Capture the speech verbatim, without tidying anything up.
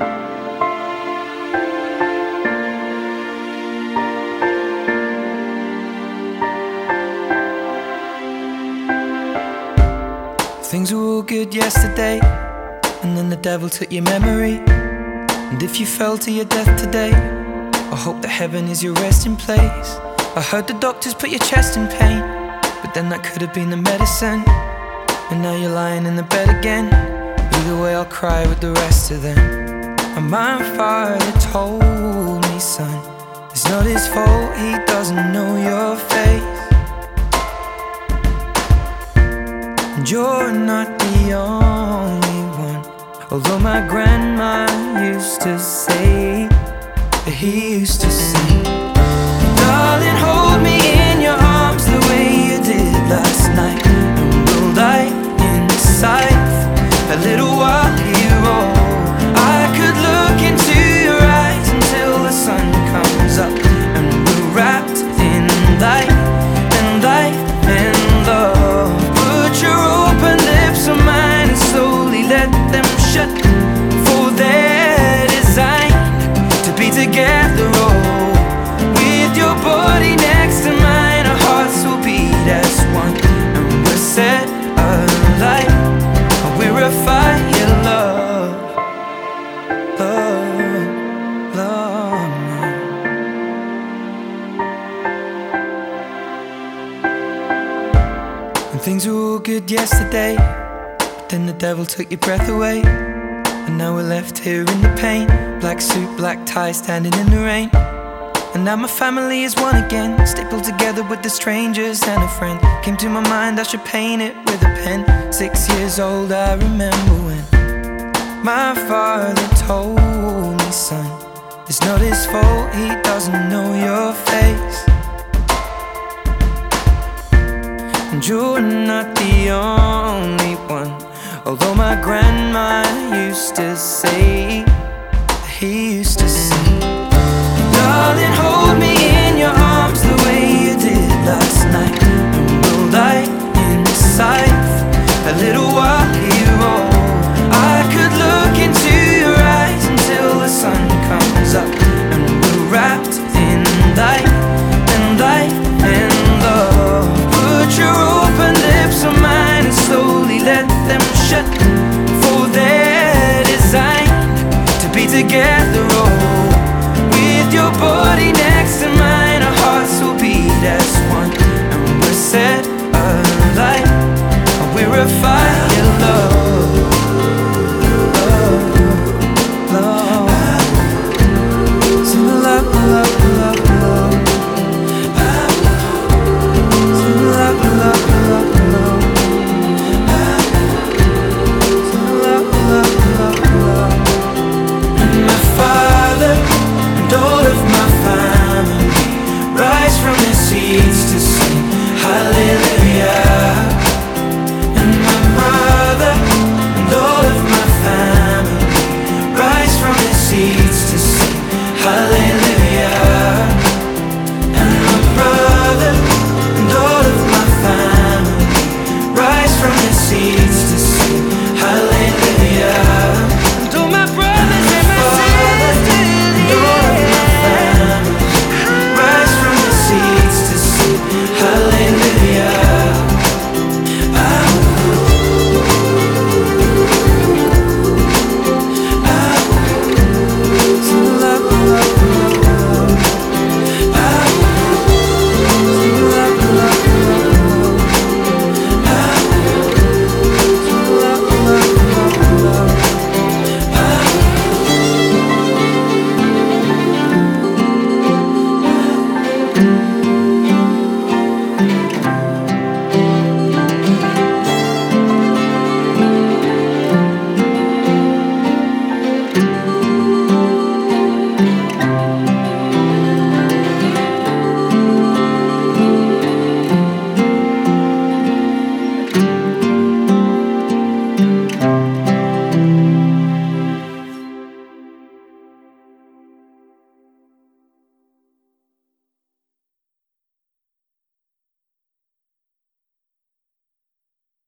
Things were all good yesterday, and then the devil took your memory. And if you fell to your death today, I hope that heaven is your resting place. I heard the doctors put your chest in pain, but then that could have been the medicine. And now you're lying in the bed again. Either way I'll cry with the rest of them. And my father told me, son, it's not his fault, he doesn't know your face. And you're not the only one, although my grandma used to say that he used to sing. Darling, hold me in your arms the way you did last night, and we'll lie inside for a little while here. Oh, I could look into your eyes until the sun comes up, and we're wrapped in light and light and love. Put your open lips on mine and slowly let them shut, for they're designed to be together. Oh, with your body next to mine, our hearts will beat as one, and we're set alight. We're a fire, love, love, love. And things were all good yesterday, but then the devil took your breath away. And now we're left here in the pain, black suit, black tie, standing in the rain. And now my family is one again, stapled together with the strangers and a friend. Came to my mind I should paint it with a pen. Six years old I remember when my father told me, son, it's not his fault, he doesn't know your face. And you're not the only one, although my grandma used to say that he used to sing. Darling, hold me in your arms the way you did last night, and we'll lie inside a little while here. Oh, I could look into your eyes until the sun comes up, and we're wrapped in light and light and love. Put your open lips on mine and slowly let them shut, for they're designed to be together. Oh, with your body next to mine, our hearts will beat as one, and we're set alight. We're a fire.